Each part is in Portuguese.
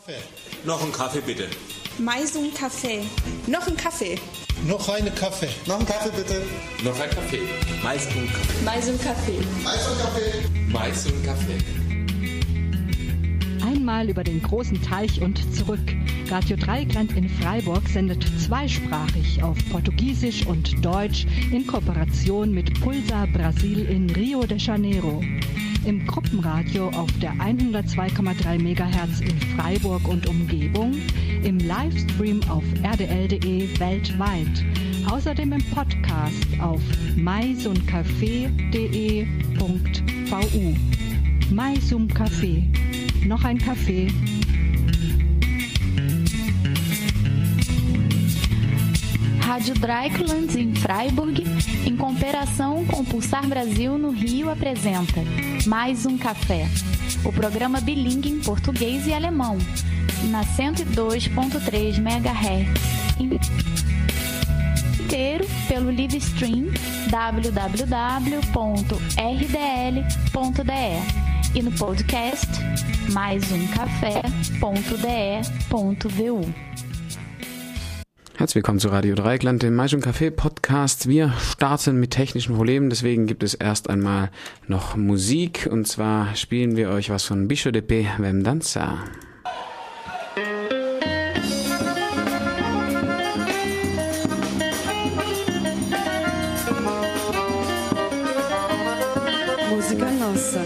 Noch einen Kaffee bitte. Mais Kaffee. Noch ein Kaffee. Noch eine Kaffee. Noch einen Kaffee bitte. Noch ein Kaffee. Mais Kaffee. Mais Kaffee. Mais Kaffee. Einmal über den großen Teich und zurück. Radio Dreieckland in Freiburg sendet zweisprachig auf Portugiesisch und Deutsch in Kooperation mit Pulsar Brasil in Rio de Janeiro. Im Gruppenradio auf der 102,3 MHz in Freiburg und Umgebung, im Livestream auf rdl.de weltweit, außerdem im Podcast auf maisumcafé.de.vu. Mais Café. Noch ein Kaffee. Rádio Dreieckland em Freiburg, em cooperação com Pulsar Brasil no Rio, apresenta Mais Café, o programa bilíngue em português e alemão, na 102.3 MHz, inteiro pelo live stream www.rdl.de e no podcast maisumcafé.de.vu. Herzlich willkommen zu Radio Dreieckland, dem Mais Café Podcast. Wir starten mit technischen Problemen, deswegen gibt es erst einmal noch Musik. Und zwar spielen wir euch was von Bicho de P. Vem Dançar. Música nossa.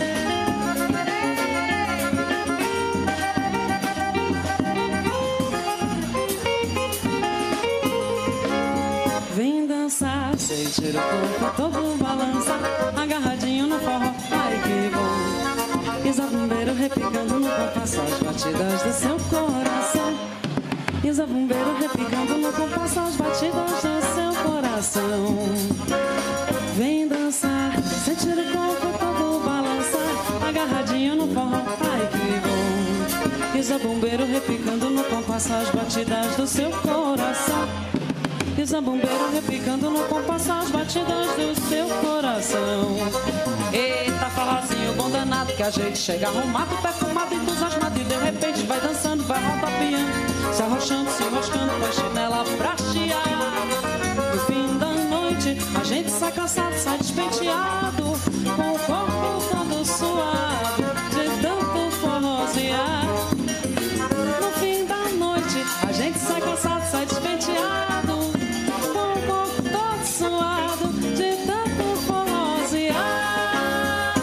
Sentir o corpo todo balança, agarradinho no forró, ai que bom. E zabumbeiro repicando no compasso as batidas do seu coração. E zabumbeiro repicando no compasso as batidas do seu coração. Vem dançar, sentir o corpo todo balançar, agarradinho no forró, ai que bom. E zabumbeiro repicando no compasso as batidas do seu coração. E zabumbeiro repicando no compasso as batidas do seu coração. Eita, forrozinho bom danado, que a gente chega arrumado, perfumado, entusiasmado, e de repente vai dançando, vai rodopiando, se arrochando, se enroscando com a chinela pra chiar. No fim da noite a gente sai cansado, sai despenteado, com o corpo todo suado de tanto forrozear. No fim da noite a gente sai cansado, sai despenteado, suado de tanto forrozear.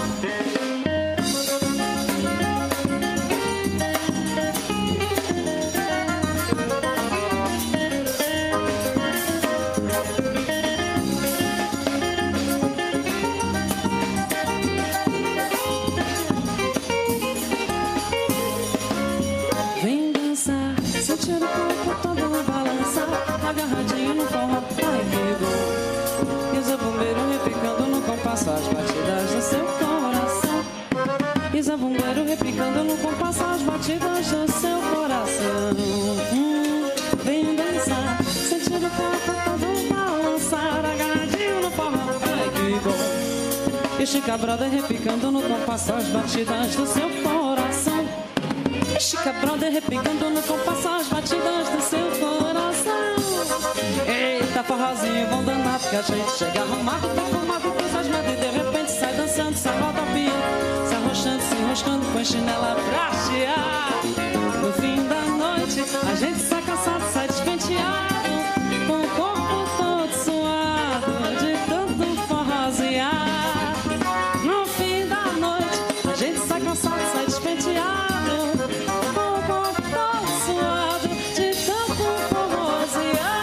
Vem dançar, sentir o corpo todo balançar, agarradinho no forró, ai que bom. E o zabumbeiro repicando no compasso as batidas do seu coração. E o zabumbeiro repicando no compasso as batidas do seu coração. Vem dançar, sentir o corpo todo balançar, agarradinho no forró, ai que bom. E Chica Brother repicando no compasso as batidas do seu coração. E Chica Brother repicando no compasso as batidas do seu coração. Eita, forrozinho bom danado, que a gente chega arrumado, perfumado, entusiasmado, e de repente sai dançando, sai rodopiando, se arrochando, se enroscando com a chinela pra chiar. No fim da noite a gente sai cansado, sai despenteado, com o corpo todo suado de tanto forrozear. No fim da noite a gente sai cansado, sai despenteado, com o corpo todo suado de tanto forrozear.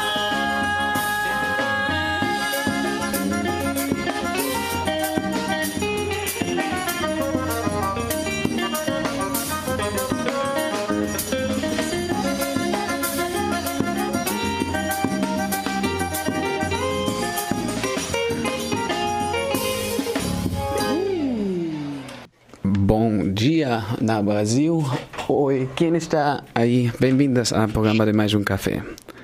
Bom dia na Brasil. Oi, quem está aí? Bem-vindas ao programa de Mais Café.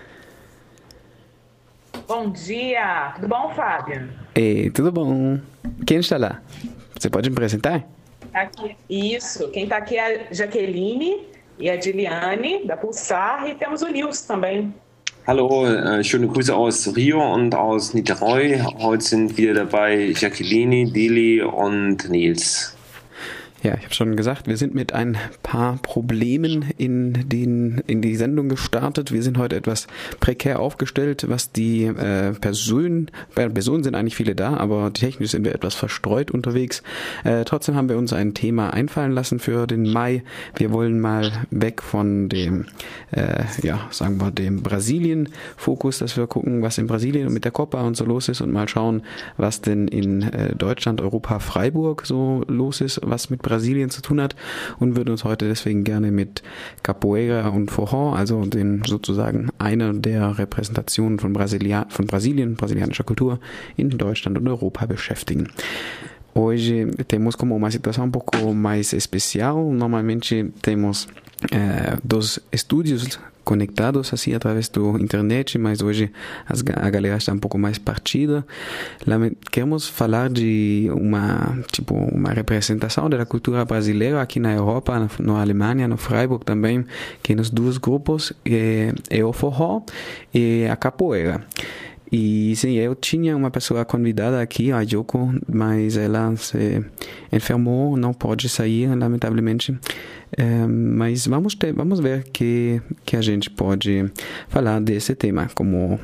Bom dia, tudo bom, Fábio? Tudo bom. Quem está lá? Você pode me apresentar? Aqui, isso, quem está aqui é a Jaqueline e a Diliane, da Pulsar, e temos o Nilson também. Hallo, schöne Grüße aus Rio und aus Niterói. Heute sind wieder dabei Jacqueline, Dili und Nils. Ja, ich habe schon gesagt, wir sind mit ein paar Problemen in die Sendung gestartet. Wir sind heute etwas prekär aufgestellt, was die Personen sind eigentlich viele da, aber technisch sind wir etwas verstreut unterwegs. Trotzdem haben wir uns ein Thema einfallen lassen für den Mai. Wir wollen mal weg von dem, sagen wir, dem Brasilien-Fokus, dass wir gucken, was in Brasilien mit der Copa und so los ist und mal schauen, was denn in Deutschland, Europa, Freiburg so los ist, was mit Brasilien zu tun hat, und würden uns heute deswegen gerne mit Capoeira und Forró, also den sozusagen einer der Repräsentationen von Brasilien, brasilianischer Kultur in Deutschland und Europa beschäftigen. Hoje temos como uma situação um pouco mais especial. Normalmente temos dos estúdios conectados assim através do internet, mas hoje a galera está um pouco mais partida. Queremos falar de uma representação da cultura brasileira aqui na Europa, na Alemanha, no Freiburg também, que nos dois grupos é o forró e a capoeira. E sim, eu tinha uma pessoa convidada aqui, a Yoko, mas ela se enfermou, não pode sair, lamentavelmente. Mas vamos ver que a gente pode falar desse tema, como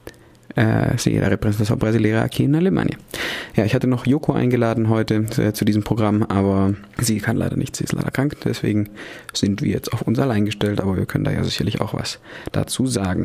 a Repräsentation brasileira aqui na Alemanha. Ja, ich hatte noch Yoko eingeladen heute zu diesem Programm, aber sie kann leider nicht, sie ist leider krank, deswegen sind wir jetzt auf uns allein gestellt, aber wir können da ja sicherlich auch was dazu sagen.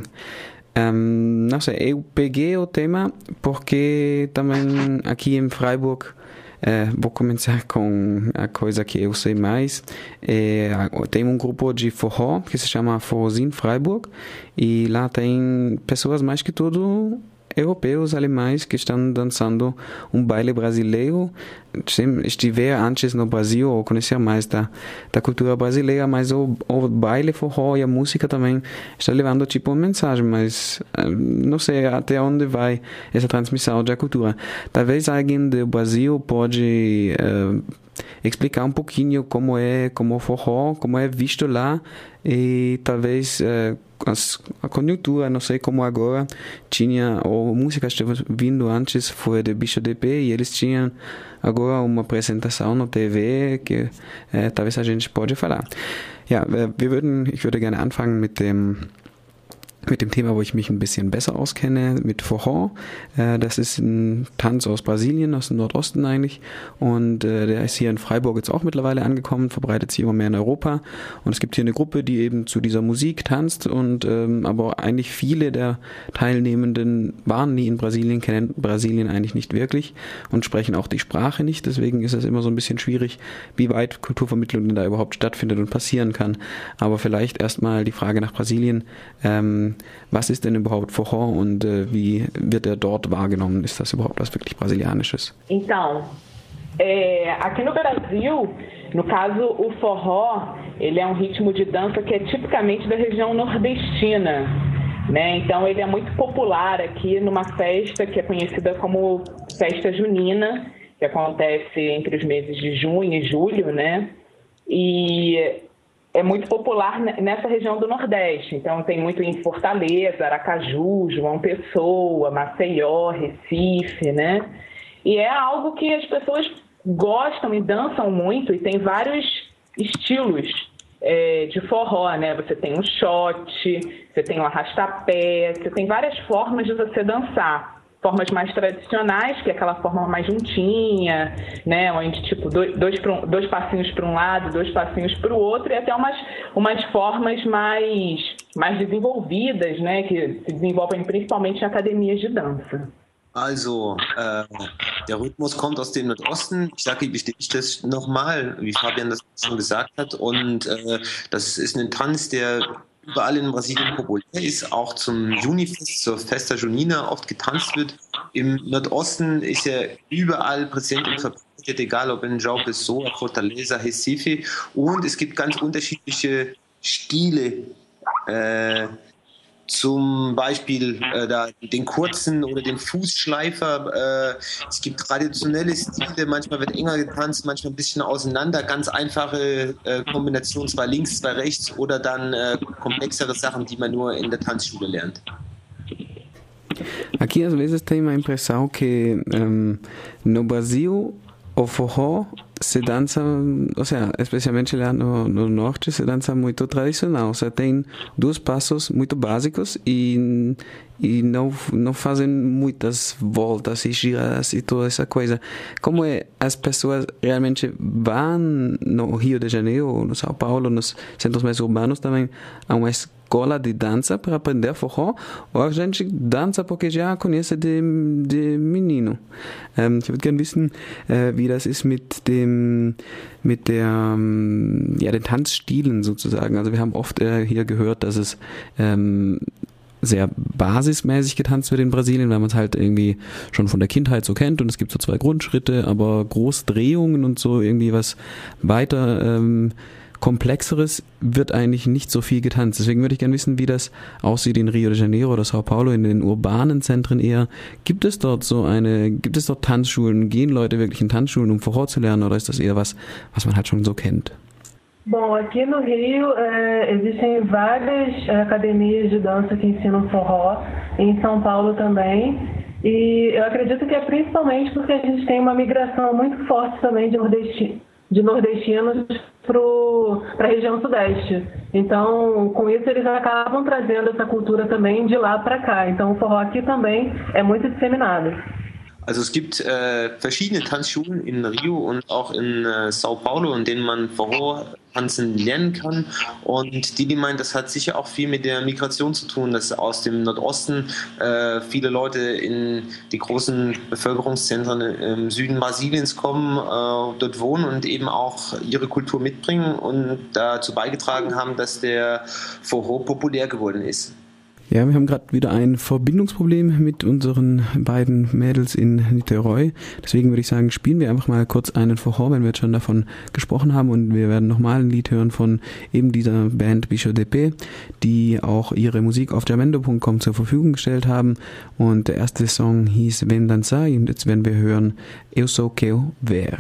Não sei, eu peguei o tema porque também aqui em Freiburg vou começar com a coisa que eu sei mais. Tem um grupo de forró que se chama Forrozinho Freiburg e lá tem pessoas mais que tudo europeus, alemães, que estão dançando um baile brasileiro. Estiver antes no Brasil ou conhecer mais da cultura brasileira, mas o baile forró e a música também está levando tipo uma mensagem, mas não sei até onde vai essa transmissão da cultura. Talvez alguém do Brasil pode explicar um pouquinho como é o forró, como é visto lá, e talvez a conjuntura, não sei como agora, tinha, ou música estava vindo antes, foi de Bicho de Pé, e eles tinham agora uma apresentação na TV, que talvez a gente pode falar. Ja, ich würde gerne anfangen mit dem Thema, wo ich mich ein bisschen besser auskenne, mit Forró. Das ist ein Tanz aus Brasilien, aus dem Nordosten eigentlich. Und der ist hier in Freiburg jetzt auch mittlerweile angekommen, verbreitet sich immer mehr in Europa. Und es gibt hier eine Gruppe, die eben zu dieser Musik tanzt. Und aber eigentlich viele der Teilnehmenden waren nie in Brasilien, kennen Brasilien eigentlich nicht wirklich und sprechen auch die Sprache nicht. Deswegen ist es immer so ein bisschen schwierig, wie weit Kulturvermittlung denn da überhaupt stattfindet und passieren kann. Aber vielleicht erstmal die Frage nach Brasilien. Was ist denn überhaupt Forró und wie wird er dort wahrgenommen? Ist das überhaupt was wirklich Brasilianisches? Então, aqui no Brasil, no caso, o forró, ele é um ritmo de dança que é tipicamente da região nordestina, né? Então, ele é muito popular aqui numa festa que é conhecida como Festa Junina, que acontece entre os meses de junho e julho, né? E é muito popular nessa região do Nordeste. Então, tem muito em Fortaleza, Aracaju, João Pessoa, Maceió, Recife, né? E é algo que as pessoas gostam e dançam muito, e tem vários estilos de forró, né? Você tem um shot, você tem um arrastapé, você tem várias formas de você dançar. Formas mais tradicionais, que é aquela forma mais juntinha, né, onde tipo dois passinhos para um lado, dois passinhos para o outro, e até umas formas mais desenvolvidas, né, que se desenvolvem principalmente em academias de dança. Also, der Rhythmus kommt aus dem Nordosten. Ich sage, bestätige ich das nochmal, wie Fabian das schon gesagt hat. Und das ist ein Tanz, der überall in Brasilien populär ist, auch zum Junifest, zur Festa Junina oft getanzt wird. Im Nordosten ist er überall präsent und verbreitet, egal ob in João Pessoa, Fortaleza, Recife. Und es gibt ganz unterschiedliche Stile, zum Beispiel den kurzen oder den Fußschleifer. Es gibt traditionelle Stile, manchmal wird enger getanzt, manchmal ein bisschen auseinander. Ganz einfache Kombination, 2 links, 2 rechts oder dann komplexere Sachen, die man nur in der Tanzschule lernt. Aqui às vezes tem uma impressão que no Brasil o forró se dança, ou seja, especialmente lá no norte, se dança muito tradicional. Ou seja, tem 2 passos muito básicos e não fazem muitas voltas e giras e toda essa coisa. Como as pessoas realmente vão no Rio de Janeiro ou no São Paulo, nos centros mais urbanos também, a uma escola de dança para aprender forró, ou a gente dança porque já conhece de menino. Ich würde gerne wissen, wie das ist mit den Tanzstilen sozusagen. Also wir haben oft hier gehört, dass es sehr basismäßig getanzt wird in Brasilien, weil man es halt irgendwie schon von der Kindheit so kennt und es gibt so 2 Grundschritte, aber Großdrehungen und so irgendwie was weiter Komplexeres wird eigentlich nicht so viel getanzt. Deswegen würde ich gerne wissen, wie das aussieht in Rio de Janeiro oder Sao Paulo, in den urbanen Zentren eher. Gibt es dort Tanzschulen? Gehen Leute wirklich in Tanzschulen, um Forró zu lernen, oder ist das eher was man halt schon so kennt? Bom, aqui no Rio existem várias academias de dança que ensinam forró, em São Paulo também, e eu acredito que é principalmente porque a gente tem uma migração muito forte também de nordestinos para a região sudeste. Então, com isso, eles acabam trazendo essa cultura também de lá para cá. Então, o forró aqui também é muito disseminado. Also es gibt verschiedene Tanzschulen in Rio und auch in Sao Paulo, in denen man Forró tanzen lernen kann. Und die meint, das hat sicher auch viel mit der Migration zu tun, dass aus dem Nordosten viele Leute in die großen Bevölkerungszentren im Süden Brasiliens kommen, dort wohnen und eben auch ihre Kultur mitbringen und dazu beigetragen haben, dass der Forró populär geworden ist. Ja, wir haben gerade wieder ein Verbindungsproblem mit unseren beiden Mädels in Niterói. Deswegen würde ich sagen, spielen wir einfach mal kurz einen Forró, wenn wir jetzt schon davon gesprochen haben. Und wir werden nochmal ein Lied hören von eben dieser Band Bicho de Pé, die auch ihre Musik auf jamendo.com zur Verfügung gestellt haben. Und der erste Song hieß Vem Dançar und jetzt werden wir hören Eu Sou Que Eu Ver.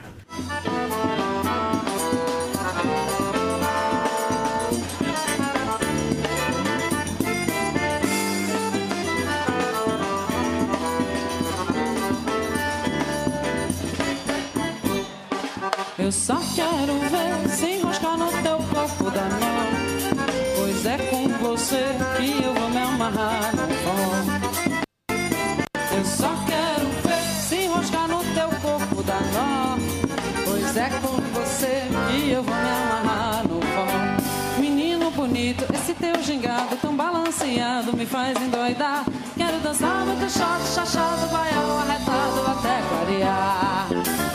Eu só quero ver se enroscar no teu corpo da nó, pois é com você que eu vou me amarrar no pó. Eu só quero ver se enroscar no teu corpo da nó, pois é com você que eu vou me amarrar no pó. Menino bonito, esse teu gingado tão balanceado me faz endoidar. Quero dançar muito shot, chachado, baião arretado até clarear.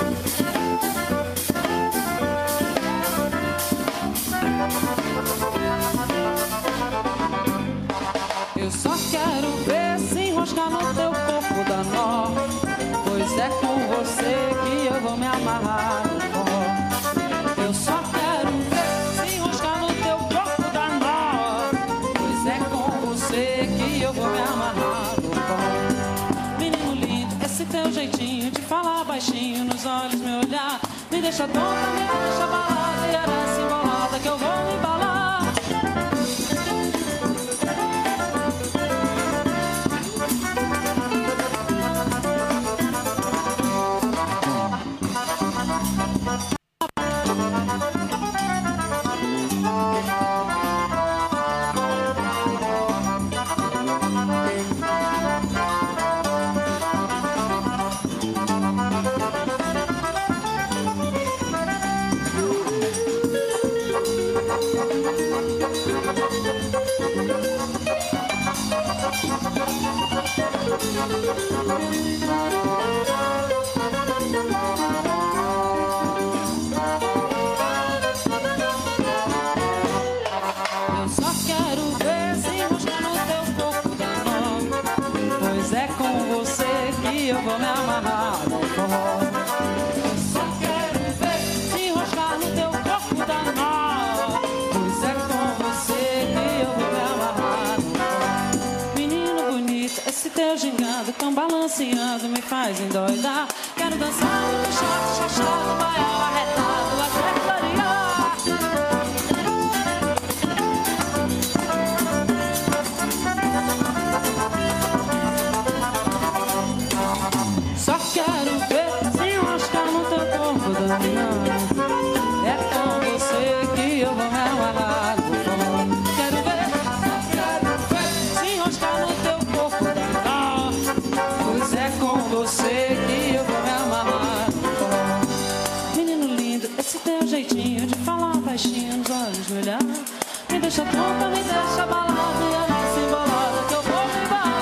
Eu só quero ver se enroscar no teu corpo da nó, pois é com você que eu vou me amarrar no pó. Eu só quero ver se enroscar no teu corpo da nó, pois é com você que eu vou me amarrar no pó. Menino lindo, esse teu jeitinho de falar baixinho, nos olhos me olhar, me deixa tonta, me deixa balada, e era essa embolada que eu vou me embalar. balanceando me faz endoidar. Quero dançar no short, chachado, baião arretado, até clarear. Só quero ver se enroscar no teu corpo dominando. É com você que eu vou me amarrar no forró. Quero ver se enroscar no teu corpo dominando. Pois é com você que eu vou me amarrar no forró. Menino lindo, esse teu jeitinho de falar baixinho, nos olhos me olhar. Me deixa tonta, me deixa balada e a nossa embolada que eu vou me balar.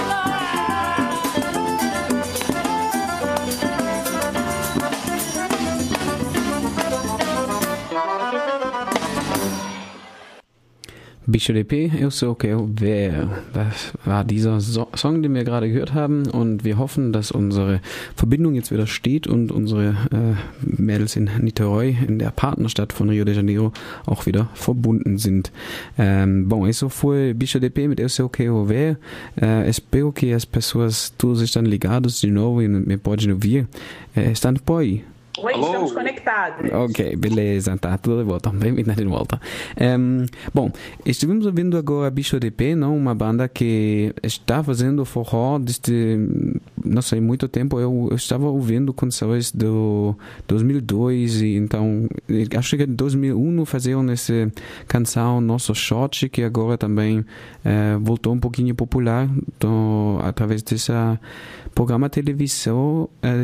Bicho DP, eu so okay, wer. Das war dieser Song, den wir gerade gehört haben, und wir hoffen, dass unsere Verbindung jetzt wieder steht und unsere Mädels in Niterói, in der Partnerstadt von Rio de Janeiro, auch wieder verbunden sind. Bom, isso foi Bicho DP mit Eu Sei O Que Eu Ver. Espero que as pessoas todos estão ligados de novo e me podem ouvir. Estão por aí? Oi, Alô? estamos conectados. Ok, beleza, tá tudo de volta, bem-vindo de volta. Bom, estivemos ouvindo agora Bicho DP, não? Uma banda que está fazendo forró desde, não sei, muito tempo. Eu estava ouvindo canções do 2002, e então acho que em 2001 faziam essa canção Nosso Shot, que agora também voltou um pouquinho popular através dessa programa televisão.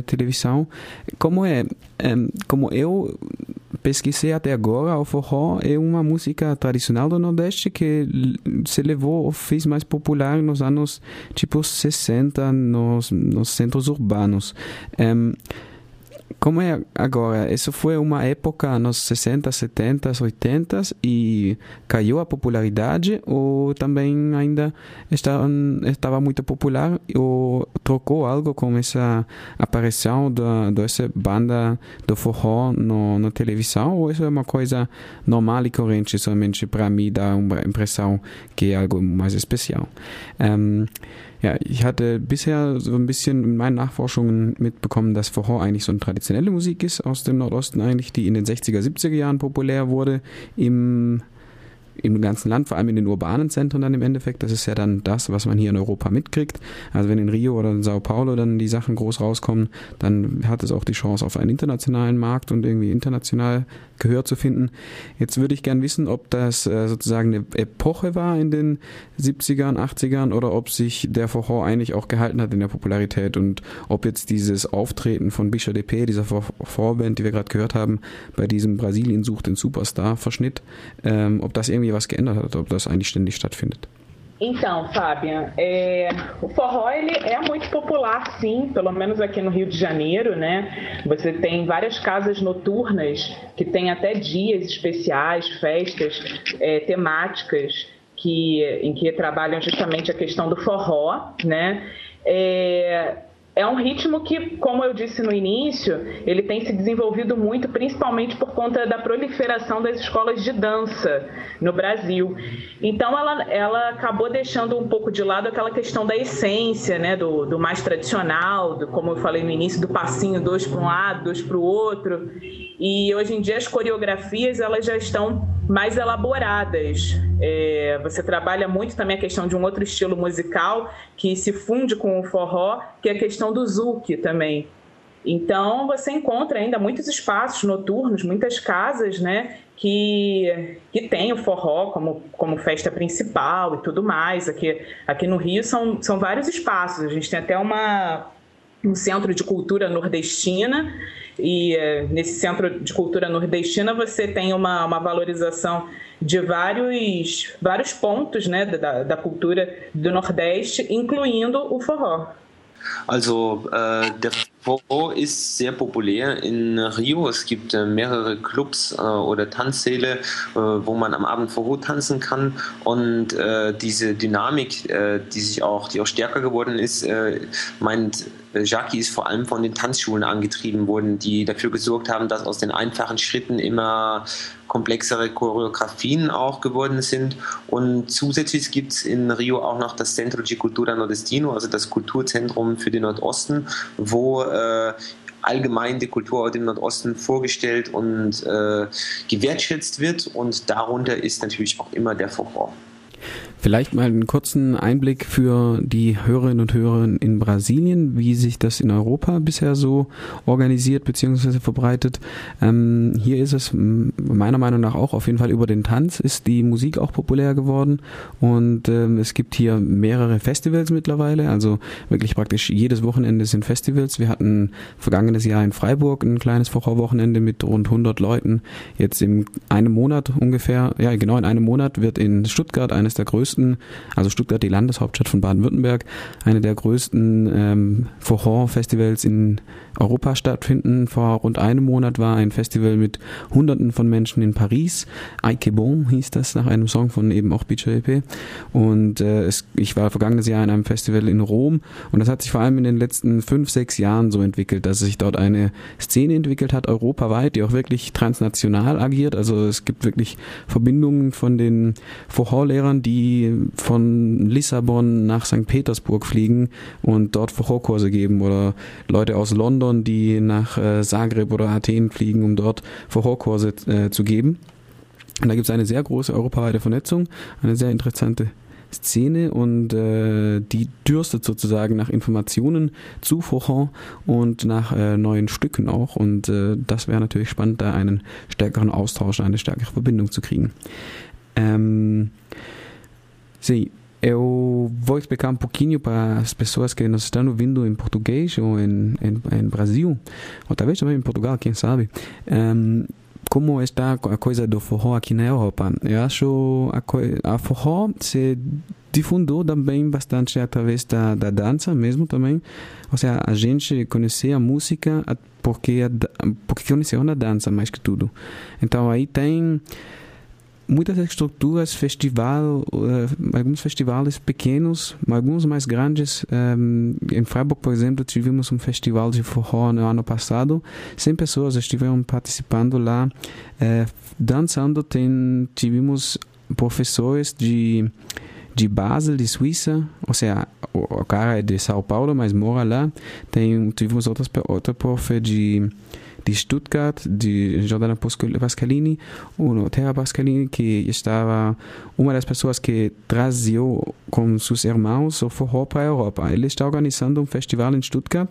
Como eu pesquisei até agora, o forró é uma música tradicional do Nordeste que se fez mais popular nos anos tipo 60 nos centros urbanos. Como é agora? Isso foi uma época nos 60, 70, 80 e caiu a popularidade, ou também ainda estava muito popular, ou trocou algo com essa aparição dessa banda do forró na televisão, ou isso é uma coisa normal e corrente, somente para mim dá uma impressão que é algo mais especial. Ja, ich hatte bisher so ein bisschen in meinen Nachforschungen mitbekommen, dass Forró eigentlich so eine traditionelle Musik ist aus dem Nordosten eigentlich, die in den 60er, 70er Jahren populär wurde im ganzen Land, vor allem in den urbanen Zentren dann im Endeffekt. Das ist ja dann das, was man hier in Europa mitkriegt. Also wenn in Rio oder in Sao Paulo dann die Sachen groß rauskommen, dann hat es auch die Chance auf einen internationalen Markt und irgendwie international Gehör zu finden. Jetzt würde ich gern wissen, ob das sozusagen eine Epoche war in den 70ern, 80ern oder ob sich der Forró eigentlich auch gehalten hat in der Popularität und ob jetzt dieses Auftreten von Bicho DP, dieser Forró-Band, die wir gerade gehört haben, bei diesem Brasilien sucht den Superstar-Verschnitt, ob das irgendwie was geändert hat, ob das eigentlich ständig stattfindet. Então, Fabian, o forró ele é muito popular, sim, pelo menos aqui no Rio de Janeiro, né? Você tem várias casas noturnas que tem até dias especiais, festas temáticas em que trabalham justamente a questão do forró, né? É um ritmo que, como eu disse no início, ele tem se desenvolvido muito, principalmente por conta da proliferação das escolas de dança no Brasil. Então, ela acabou deixando um pouco de lado aquela questão da essência, né, do mais tradicional, como eu falei no início, do passinho 2 para um lado, 2 para o outro. E hoje em dia as coreografias elas já estão mais elaboradas. Você trabalha muito também a questão de um outro estilo musical que se funde com o forró, que é a questão do zouk também. Então você encontra ainda muitos espaços noturnos, muitas casas, né, que tem o forró como festa principal e tudo mais. Aqui no Rio são vários espaços. A gente tem até um centro de cultura nordestina, e nesse centro de cultura nordestina você tem uma valorização de vários pontos, né, da cultura do Nordeste, incluindo o forró. Also der Forró ist sehr populär in Rio. Es gibt mehrere Clubs oder Tanzsäle, wo man am Abend Forró tanzen kann. Und diese Dynamik, die auch stärker geworden ist, meint Jackie, ist vor allem von den Tanzschulen angetrieben worden, die dafür gesorgt haben, dass aus den einfachen Schritten immer komplexere Choreografien auch geworden sind. Und zusätzlich gibt es in Rio auch noch das Centro de Cultura Nordestino, also das Kulturzentrum für den Nordosten, wo allgemein die Kultur im Nordosten vorgestellt und gewertschätzt wird. Und darunter ist natürlich auch immer der Forró. Vielleicht mal einen kurzen Einblick für die Hörerinnen und Hörer in Brasilien, wie sich das in Europa bisher so organisiert bzw. verbreitet. Hier ist es meiner Meinung nach auch auf jeden Fall über den Tanz ist die Musik auch populär geworden und es gibt hier mehrere Festivals mittlerweile, also wirklich praktisch jedes Wochenende sind Festivals. Wir hatten vergangenes Jahr in Freiburg ein kleines Vorwochenende mit rund 100 Leuten. Jetzt in einem Monat ungefähr, ja genau in einem Monat wird in Stuttgart eines der größten, also Stuttgart, die Landeshauptstadt von Baden-Württemberg, eine der größten Forró-Festivals in Europa stattfinden. Vor rund einem Monat war ein Festival mit Hunderten von Menschen in Paris. Ai que bon hieß das, nach einem Song von eben auch BJP. Und ich war vergangenes Jahr in einem Festival in Rom und das hat sich vor allem in den letzten 5-6 Jahren so entwickelt, dass sich dort eine Szene entwickelt hat, europaweit, die auch wirklich transnational agiert. Also es gibt wirklich Verbindungen von den Forró-Lehrern, die von Lissabon nach St. Petersburg fliegen und dort Forró-Kurse geben oder Leute aus London, die nach Zagreb oder Athen fliegen, um dort Forró-Kurse zu geben. Und da gibt es eine sehr große europaweite Vernetzung, eine sehr interessante Szene und die dürstet sozusagen nach Informationen zu Forró und nach neuen Stücken auch und das wäre natürlich spannend, da einen stärkeren Austausch, eine stärkere Verbindung zu kriegen. Sim, eu vou explicar pouquinho para as pessoas que nos estão ouvindo em português ou em Brasil, ou talvez também em Portugal, quem sabe, como está a coisa do forró aqui na Europa. Eu acho a forró se difundiu também bastante através da dança mesmo também. Ou seja, a gente conhecia a música porque conheceu na dança mais que tudo. Então aí tem muitas estruturas, alguns festivais pequenos, alguns mais grandes. Em Freiburg, por exemplo, tivemos um festival de forró no ano passado. 100 pessoas estiveram participando lá, dançando. Tivemos professores de Basel, de Suíça, ou seja, o cara é de São Paulo, mas mora lá. Tivemos outra profe de Stuttgart, de Jordana Pascalini, ou Terra Pascalini, que estava uma das pessoas que trazia com seus irmãos o forró para a Europa. Ele está organizando um festival em Stuttgart,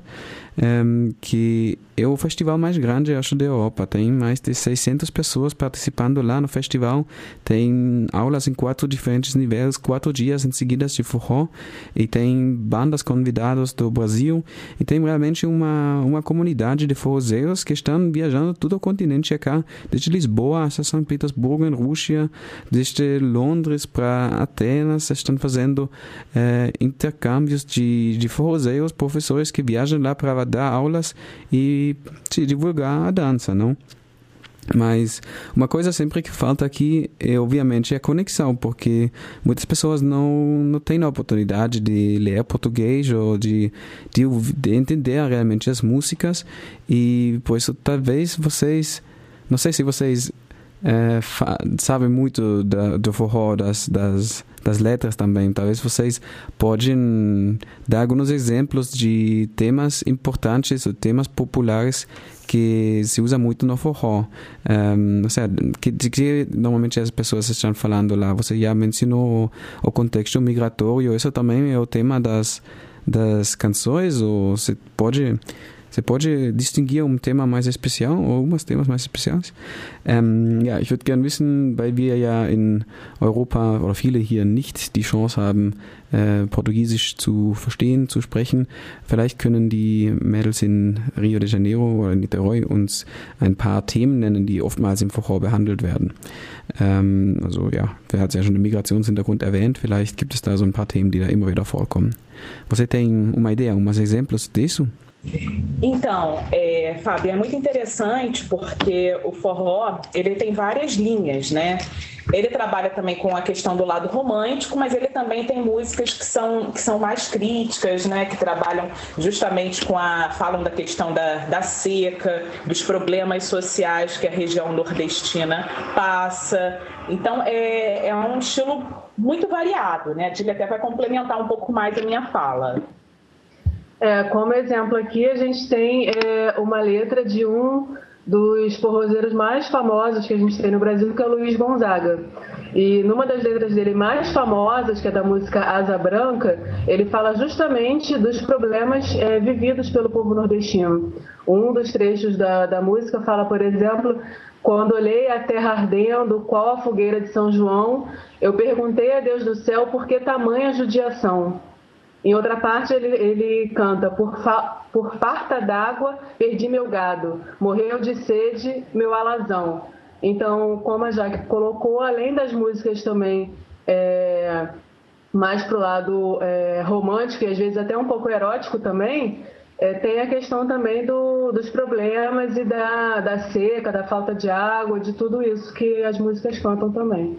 que é o festival mais grande, acho, da Europa. Tem mais de 600 pessoas participando lá no festival. Tem aulas em 4 diferentes níveis, 4 dias em seguida de forró. E tem bandas convidadas do Brasil. E tem realmente uma comunidade de forrozeiros que estão viajando todo o continente acá, desde Lisboa até São Petersburgo, em Rússia, desde Londres para Atenas. Estão fazendo intercâmbios de forrozeiros, professores que viajam lá para dar aulas e divulgar a dança, não? Mas uma coisa sempre que falta aqui é, obviamente, a conexão, porque muitas pessoas não têm a oportunidade de ler português ou de entender realmente as músicas e por isso talvez vocês, não sei se vocês sabem muito do forró, das letras também. Talvez vocês podem dar alguns exemplos de temas importantes, ou temas populares que se usa muito no forró. Ou seja, que normalmente as pessoas estão falando lá. Você já mencionou o contexto migratório. Isso também é o tema das canções, ou você pode distinguir um Thema mais especial oder algunos temas mais especiales? Ja, ich würde gerne wissen, weil wir ja in Europa oder viele hier nicht die Chance haben, Portugiesisch zu verstehen, zu sprechen. Vielleicht können die Mädels in Rio de Janeiro oder in Niterói uns ein paar Themen nennen, die oftmals im Forró behandelt werden. Also ja, wer hat ja schon den Migrationshintergrund erwähnt, vielleicht gibt es da so ein paar Themen, die da immer wieder vorkommen. Você tem uma ideia, uns exemplos disso? Então, Fábio, é muito interessante porque o forró, ele tem várias linhas, né? Ele trabalha também com a questão do lado romântico, mas ele também tem músicas que são mais críticas, né? Que trabalham justamente falam da questão da seca, dos problemas sociais que a região nordestina passa. Então, é um estilo muito variado, né? A Dília até vai complementar um pouco mais a minha fala. Como exemplo aqui, a gente tem uma letra de um dos forrozeiros mais famosos que a gente tem no Brasil, que é o Luiz Gonzaga. E numa das letras dele mais famosas, que é da música Asa Branca, ele fala justamente dos problemas vividos pelo povo nordestino. Um dos trechos da música fala, por exemplo: quando olhei a terra ardendo, qual a fogueira de São João, eu perguntei a Deus do céu por que tamanha judiação. Em outra parte, ele canta: por farta d'água, perdi meu gado, morreu de sede meu alazão. Então, como a Jaque colocou, além das músicas também mais para o lado romântico e às vezes até um pouco erótico também, tem a questão também dos problemas e da seca, da falta de água, de tudo isso que as músicas cantam também.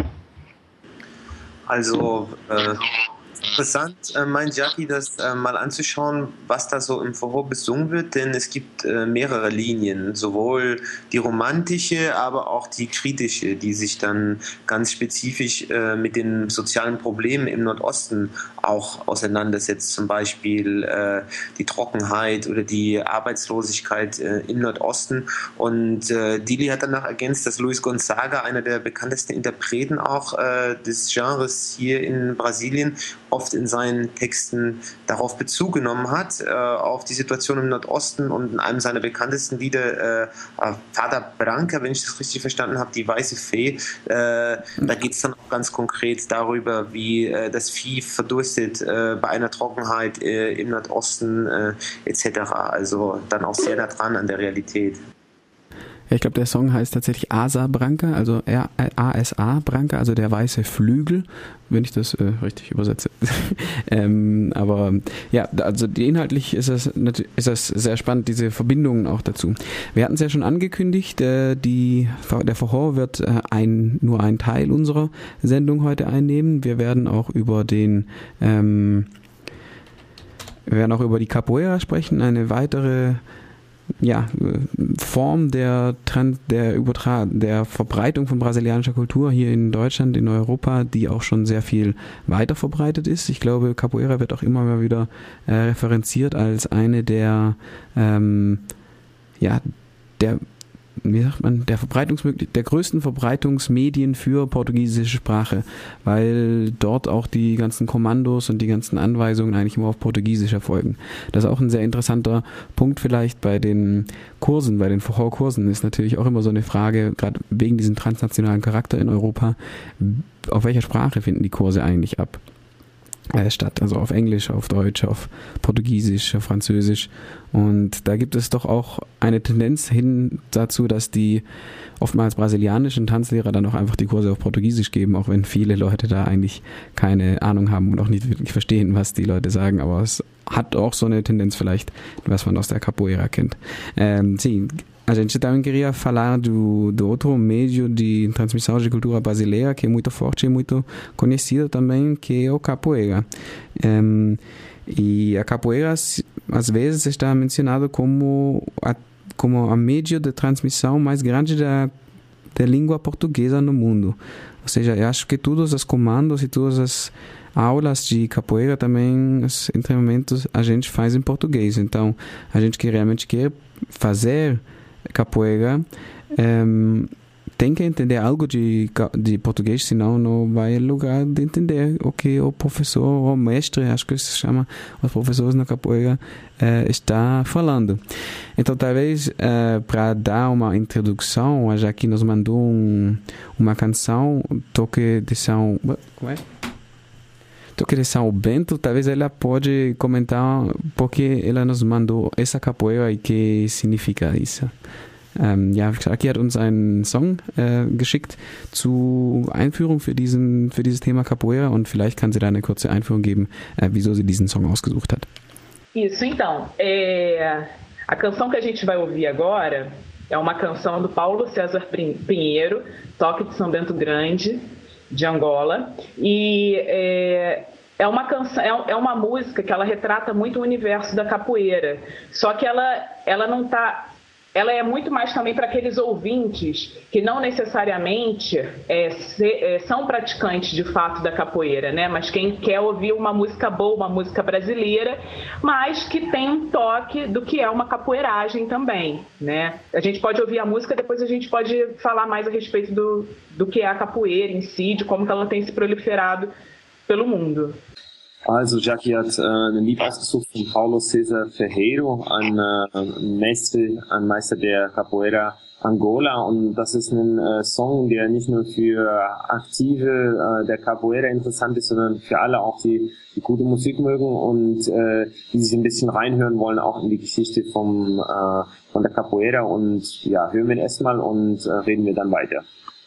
Also, interessant, meint Jackie, das mal anzuschauen, was da so im Forró besungen wird, denn es gibt mehrere Linien, sowohl die romantische, aber auch die kritische, die sich dann ganz spezifisch mit den sozialen Problemen im Nordosten auch auseinandersetzt, zum Beispiel die Trockenheit oder die Arbeitslosigkeit im Nordosten. Und Dili hat danach ergänzt, dass Luis Gonzaga, einer der bekanntesten Interpreten auch des Genres hier in Brasilien, oft in seinen Texten darauf Bezug genommen hat, auf die Situation im Nordosten, und in einem seiner bekanntesten Lieder, Fada Branca, wenn ich das richtig verstanden habe, die weiße Fee, da geht es dann auch ganz konkret darüber, wie das Vieh verdurstet bei einer Trockenheit im Nordosten etc. Also dann auch sehr nah dran an der Realität. Ja, ich glaube, der Song heißt tatsächlich Asa Branca, also ASA Branca, also der weiße Flügel, wenn ich das richtig übersetze. Aber ja, also inhaltlich ist das sehr spannend, diese Verbindungen auch dazu. Wir hatten es ja schon angekündigt, der Forró wird nur einen Teil unserer Sendung heute einnehmen. Wir werden auch über die Capoeira sprechen, eine weitere Form der Verbreitung von brasilianischer Kultur hier in Deutschland, in Europa, die auch schon sehr viel weiter verbreitet ist. Ich glaube, Capoeira wird auch immer mal wieder referenziert als eine der größten Verbreitungsmedien für portugiesische Sprache, weil dort auch die ganzen Kommandos und die ganzen Anweisungen eigentlich immer auf Portugiesisch erfolgen. Das ist auch ein sehr interessanter Punkt vielleicht bei den Kursen, bei den Forró-Kursen ist natürlich auch immer so eine Frage, gerade wegen diesem transnationalen Charakter in Europa, auf welcher Sprache finden die Kurse eigentlich statt, also auf Englisch, auf Deutsch, auf Portugiesisch, auf Französisch, und da gibt es doch auch eine Tendenz hin dazu, dass die oftmals brasilianischen Tanzlehrer dann auch einfach die Kurse auf Portugiesisch geben, auch wenn viele Leute da eigentlich keine Ahnung haben und auch nicht wirklich verstehen, was die Leute sagen, aber es hat auch so eine Tendenz vielleicht, was man aus der Capoeira kennt. A gente também queria falar do outro meio de transmissão de cultura brasileira que é muito forte e muito conhecido também, que é o capoeira. E a capoeira às vezes está mencionado como a meio de transmissão mais grande da língua portuguesa no mundo. Ou seja, eu acho que todos os comandos e todas as aulas de capoeira também, os treinamentos, a gente faz em português. Então, a gente que realmente quer fazer capoeira tem que entender algo de português, senão não vai lugar de entender o que o professor ou mestre, acho que se chama os professores na capoeira, está falando. Então talvez para dar uma introdução, a Jaque nos mandou uma canção, Toque de São Bento, talvez ela pode comentar porque ela nos mandou essa capoeira e que significa isso. Jackie hat uns einen Song geschickt zur Einführung für dieses Thema Capoeira, und vielleicht kann sie da eine kurze Einführung geben, wieso sie diesen Song ausgesucht hat. Isso, então, a canção que a gente vai ouvir agora é uma canção do Paulo César Pinheiro, Toque de São Bento Grande, de Angola, e é uma canção, é uma música que ela retrata muito o universo da capoeira, só que ela não tá... Ela é muito mais também para aqueles ouvintes que não necessariamente são praticantes de fato da capoeira, né? Mas quem quer ouvir uma música boa, uma música brasileira, mas que tem um toque do que é uma capoeiragem também, né? A gente pode ouvir a música, depois a gente pode falar mais a respeito do que é a capoeira em si, de como que ela tem se proliferado pelo mundo. Also Jackie hat ein Lied ausgesucht von Paulo César Ferreiro, ein Meister der Capoeira Angola, und das ist ein Song, der nicht nur für Aktive der Capoeira interessant ist, sondern für alle auch, die gute Musik mögen und die sich ein bisschen reinhören wollen, auch in die Geschichte von der Capoeira. Und ja, hören wir erstmal und reden wir dann weiter.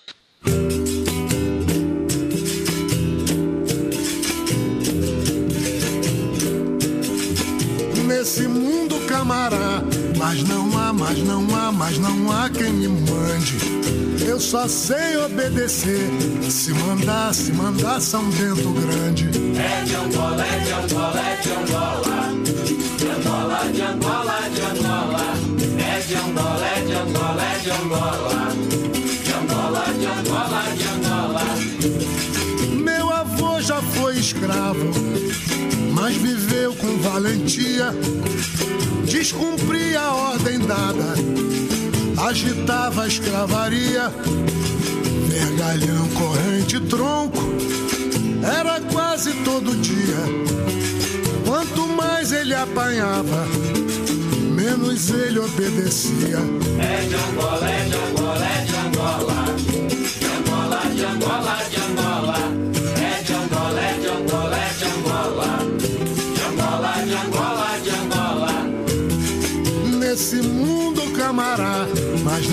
Nesse mundo, camará, mas não há quem me mande. Eu só sei obedecer, se mandar São Bento Grande. É de Angola, é de Angola, é de Angola. De Angola, de Angola, de Angola. É de Angola, é de Angola, é de Angola. De Angola, de Angola, de Angola. Meu avô já foi escravo, mas viveu com valentia, descumpria a ordem dada, agitava a escravaria, vergalhão, corrente, tronco, era quase todo dia. Quanto mais ele apanhava, menos ele obedecia. É de Angola, é de Angola, é de Angola. De Angola, de Angola, de Angola. É de Angola, é de Angola, é de Angola. De Angola, de Angola, de Angola. Nesse mundo, camará, mas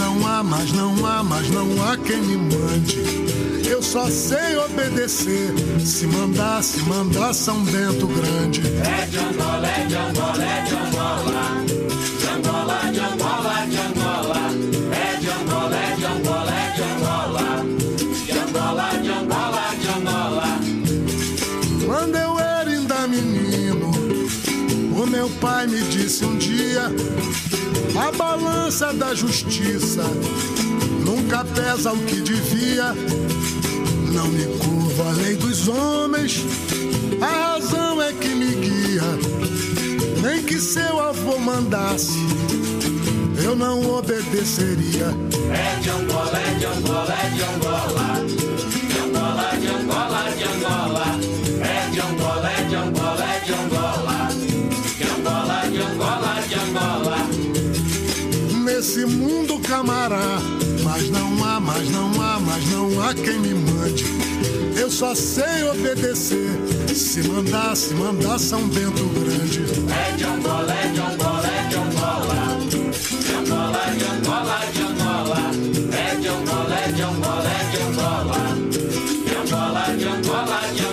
não há quem me mande. Eu só sei obedecer, se mandar São Bento Grande. É de Angola, é de Angola, é de Angola. De Angola, de Angola, de Angola. É de Angola, é de Angola, é de Angola. De Angola, de Angola, de Angola. Quando eu era ainda menino, o meu pai me disse um dia: a balança da justiça nunca pesa o que devia. Não me curva a lei dos homens, a razão é que me guia. Nem que seu avô mandasse, eu não obedeceria. É de Angola, é de Angola, é de Angola. De Angola, de Angola, de Angola. É de Angola, é de Angola, é de Angola. De Angola, de Angola, de Angola. Nesse mundo, camará, mas não há quem me mande. Eu só sei obedecer, se mandar São Bento Grande. É de Angola, é de Angola, é de Angola. De Angola, de Angola, de Angola. É de Angola, é de Angola, é de Angola. De Angola, de Angola, de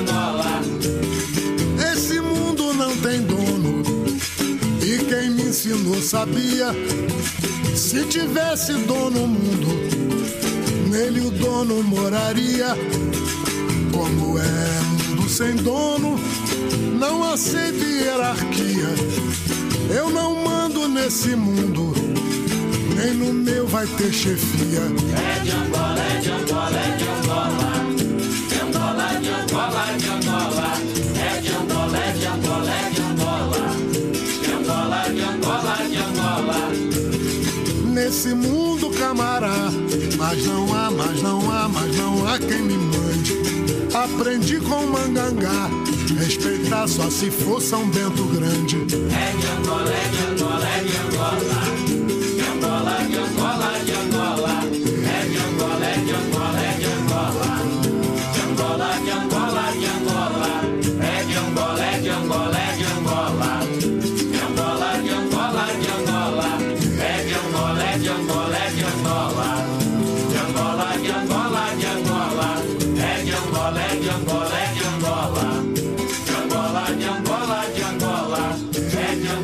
Angola. Esse mundo não tem dono, e quem me ensinou sabia. Se tivesse dono o mundo, nele o dono moraria. Como é mundo sem dono, não aceito hierarquia. Eu não mando nesse mundo, nem no meu vai ter chefia. É de Angola, é de Angola, é de Angola. De Angola, de Angola, de Angola. É de Angola, é de Angola, é de Angola. De Angola, de Angola, de Angola. Nesse mundo, camará, mas não há quem me mande. Aprendi com Mangangá, respeitar só se for São Bento Grande. É de Angola, é de Angola, é de Angola. De Angola, de Angola, de Angola. É de Angola, é de Angola, é de Angola. De Angola, de Angola, de Angola. É de Angola, é de Angola, é de Angola. De Angola, de Angola, de Angola. É de Angola, é de Angola, é de Angola. De Angola, de Angola, de Angola. É de Angola, é de Angola, é de Angola. De Angola, de Angola, de Angola. É de Angola.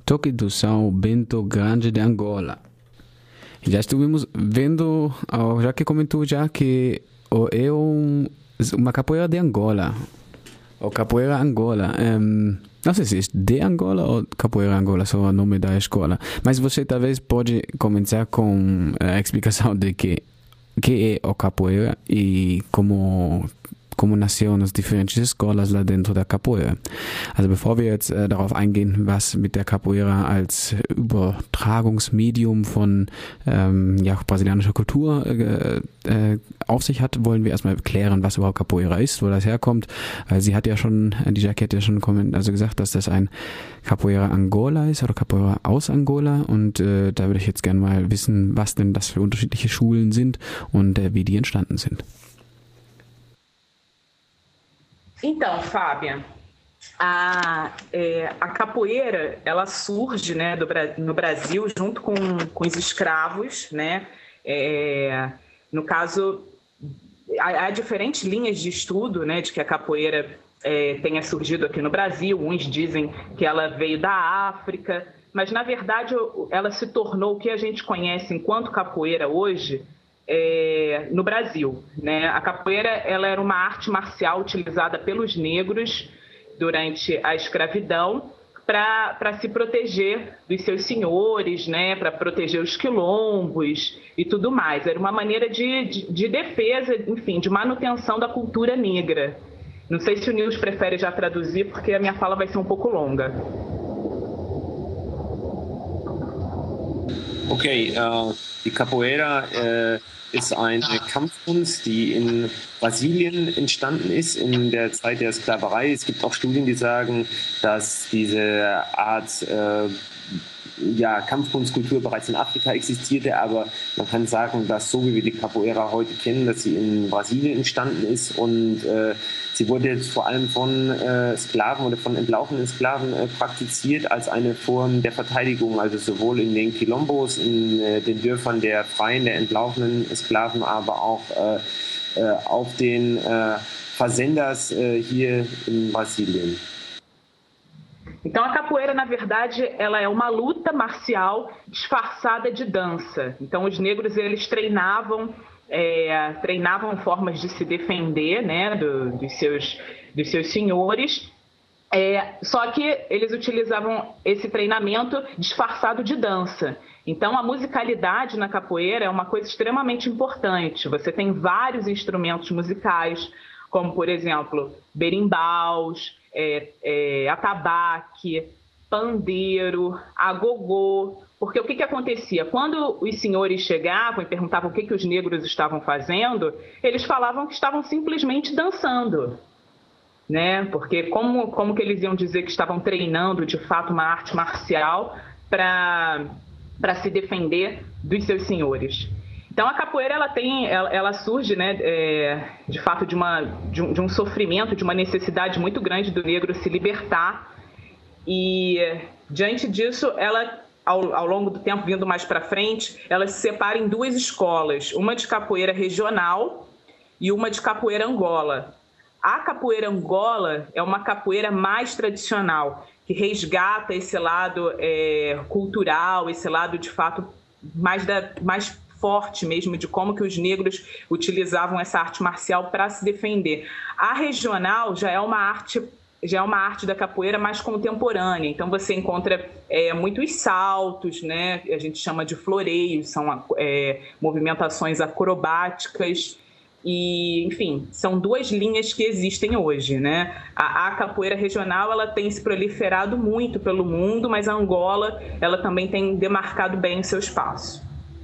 Toque do São Bento Grande de Angola. E já estivemos vendo, já que comentou já que é uma capoeira de Angola, ou capoeira Angola. Não sei se é de Angola ou capoeira Angola, só o nome da escola. Mas você talvez pode começar com a explicação de que é o capoeira e como nasceu nas diferentes Escolas lá dentro der Capoeira. Also bevor wir jetzt darauf eingehen, was mit der Capoeira als Übertragungsmedium von brasilianischer Kultur auf sich hat, wollen wir erstmal klären, was überhaupt Capoeira ist, wo das herkommt. Sie hat ja schon, die Jacquette ja schon gesagt, dass das ein Capoeira Angola ist oder Capoeira aus Angola, und da würde ich jetzt gerne mal wissen, was denn das für unterschiedliche Schulen sind und wie die entstanden sind. Então, Fábia, a capoeira, ela surge, né, no Brasil junto com os escravos, né? No caso, há diferentes linhas de estudo, né, de que a capoeira tenha surgido aqui no Brasil. Uns dizem que ela veio da África, mas na verdade ela se tornou o que a gente conhece enquanto capoeira hoje no Brasil, né? A capoeira, ela era uma arte marcial utilizada pelos negros durante a escravidão para se proteger dos seus senhores, né? Para proteger os quilombos e tudo mais. Era uma maneira de defesa, enfim, de manutenção da cultura negra. Não sei se o Nils prefere já traduzir, porque a minha fala vai ser um pouco longa. Okay, die Capoeira ist eine Kampfkunst, die in Brasilien entstanden ist in der Zeit der Sklaverei. Es gibt auch Studien, die sagen, dass diese Art Kampfkunstkultur bereits in Afrika existierte, aber man kann sagen, dass so wie wir die Capoeira heute kennen, dass sie in Brasilien entstanden ist, und sie wurde jetzt vor allem von Sklaven oder von entlaufenen Sklaven praktiziert als eine Form der Verteidigung, also sowohl in den Quilombos, in den Dörfern der freien, der entlaufenen Sklaven, aber auch auf den Fazendas hier in Brasilien. Então, a capoeira, na verdade, ela é uma luta marcial disfarçada de dança. Então, os negros, eles treinavam formas de se defender, né, dos seus senhores, só que eles utilizavam esse treinamento disfarçado de dança. Então, a musicalidade na capoeira é uma coisa extremamente importante. Você tem vários instrumentos musicais, como, por exemplo, berimbaus, atabaque, pandeiro, agogô. Porque o que acontecia? Quando os senhores chegavam e perguntavam o que os negros estavam fazendo, eles falavam que estavam simplesmente dançando, né? Porque como que eles iam dizer que estavam treinando de fato uma arte marcial para se defender dos seus senhores? Então, a capoeira, ela surge, né, de fato, de um sofrimento, de uma necessidade muito grande do negro se libertar. E, diante disso, ela, ao longo do tempo, vindo mais para frente, ela se separa em duas escolas, uma de capoeira regional e uma de capoeira Angola. A capoeira Angola é uma capoeira mais tradicional, que resgata esse lado cultural, esse lado, de fato, mais forte mesmo, de como que os negros utilizavam essa arte marcial para se defender. A regional já é uma arte da capoeira mais contemporânea. Então você encontra muitos saltos, né? A gente chama de floreios, são movimentações acrobáticas. E, enfim, são duas linhas que existem hoje, né? A capoeira regional, ela tem se proliferado muito pelo mundo, mas a Angola, ela também tem demarcado bem o seu espaço.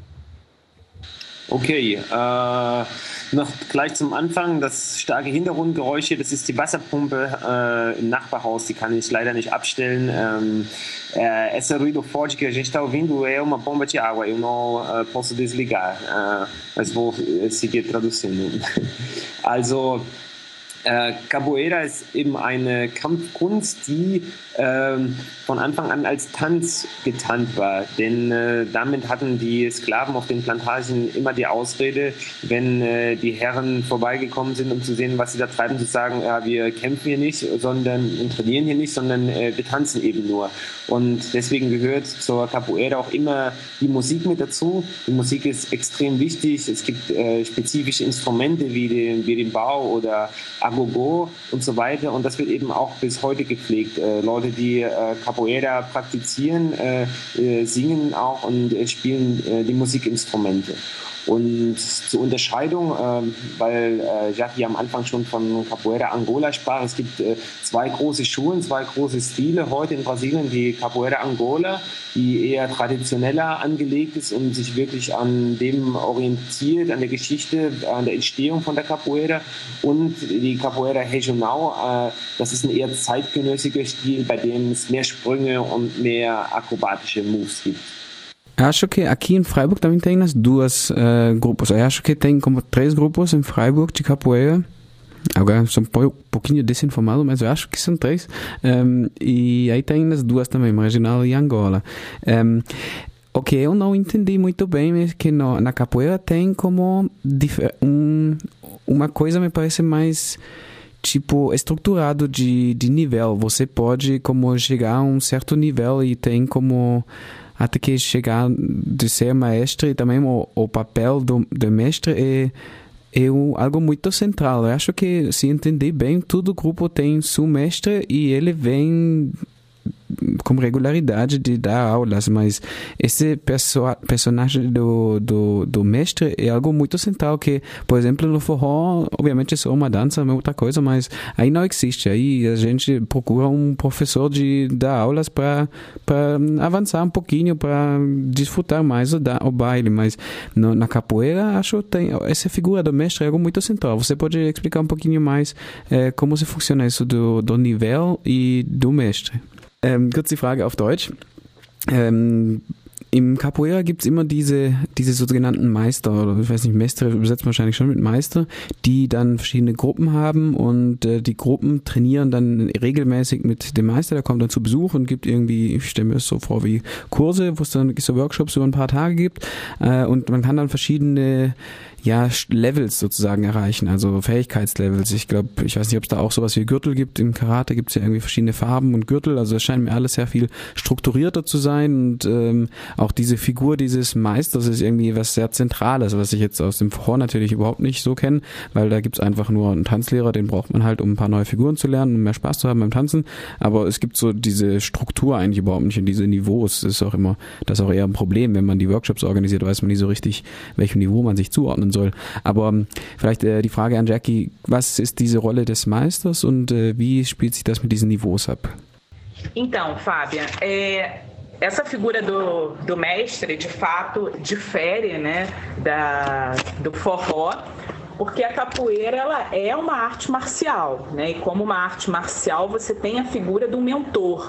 Okay, noch gleich zum Anfang, das starke Hintergrundgeräusch hier, das ist die Wasserpumpe im Nachbarhaus, die kann ich leider nicht abstellen. Esse ruído forte que a gente está ouvindo é uma bomba de água, eu não posso desligar, mas vou seguir traduzindo. Also, Capoeira ist eben eine Kampfkunst, die von Anfang an als Tanz getarnt war. Denn damit hatten die Sklaven auf den Plantagen immer die Ausrede, wenn die Herren vorbeigekommen sind, um zu sehen, was sie da treiben, zu sagen, ja, wir kämpfen hier nicht, sondern trainieren hier nicht, sondern wir tanzen eben nur. Und deswegen gehört zur Capoeira auch immer die Musik mit dazu. Die Musik ist extrem wichtig. Es gibt spezifische Instrumente wie den Bao oder Agogo und so weiter. Und das wird eben auch bis heute gepflegt. Leute, die Capoeira praktizieren, singen auch und spielen die Musikinstrumente. Und zur Unterscheidung, weil Jackie am Anfang schon von Capoeira Angola sprach, es gibt zwei große Schulen, zwei große Stile heute in Brasilien, die Capoeira Angola, die eher traditioneller angelegt ist und sich wirklich an dem orientiert, an der Geschichte, an der Entstehung von der Capoeira, und die Capoeira Regional, das ist ein eher zeitgenössischer Stil, bei dem es mehr Sprünge und mehr akrobatische Moves gibt. Acho que aqui em Freiburg também tem as duas grupos. Eu acho que tem como 3 grupos em Freiburg de capoeira. Agora sou um pouquinho desinformado, mas eu acho que são 3. E aí tem as duas também, Regional e Angola. O que eu não entendi muito bem é que na capoeira tem como uma coisa, me parece mais tipo estruturado de nível. Você pode como chegar a um certo nível e tem como até que chegar de ser mestre, e também o papel do mestre é algo muito central. Eu acho que, se entender bem, todo grupo tem seu mestre e ele vem com regularidade de dar aulas, mas esse personagem do mestre é algo muito central, que, por exemplo, no forró, obviamente é só uma dança, é outra coisa, mas aí não existe. Aí a gente procura um professor de dar aulas para avançar um pouquinho, para desfrutar mais o baile, mas na capoeira, acho que tem essa figura do mestre, é algo muito central. Você pode explicar um pouquinho mais como se funciona isso do nível e do mestre? Kurz die Frage auf Deutsch. Im Capoeira gibt es immer diese sogenannten Meister, oder ich weiß nicht, Mestre übersetzt wahrscheinlich schon mit Meister, die dann verschiedene Gruppen haben, und die Gruppen trainieren dann regelmäßig mit dem Meister, der kommt dann zu Besuch und gibt irgendwie, ich stelle mir das so vor wie Kurse, wo es dann so Workshops über ein paar Tage gibt, und man kann dann verschiedene Levels sozusagen erreichen, also Fähigkeitslevels. Ich glaube, ich weiß nicht, ob es da auch sowas wie Gürtel gibt. Im Karate gibt es ja irgendwie verschiedene Farben und Gürtel, also es scheint mir alles sehr viel strukturierter zu sein, und auch diese Figur dieses Meisters ist irgendwie was sehr Zentrales, was ich jetzt aus dem Vorhor natürlich überhaupt nicht so kenne, weil da gibt es einfach nur einen Tanzlehrer, den braucht man halt, um ein paar neue Figuren zu lernen, um mehr Spaß zu haben beim Tanzen, aber es gibt so diese Struktur eigentlich überhaupt nicht, und diese Niveaus, das ist auch eher ein Problem, wenn man die Workshops organisiert, weiß man nie so richtig, welchem Niveau man sich zuordnen soll. Aber vielleicht die Frage an Jackie, was ist diese Rolle des Meisters und wie spielt sich das mit diesen Niveaus ab? Então, Fábia, essa figura do mestre, de fato, difere, né, do forró, porque a capoeira ela é uma arte marcial, né? E como uma arte marcial, você tem a figura do mentor,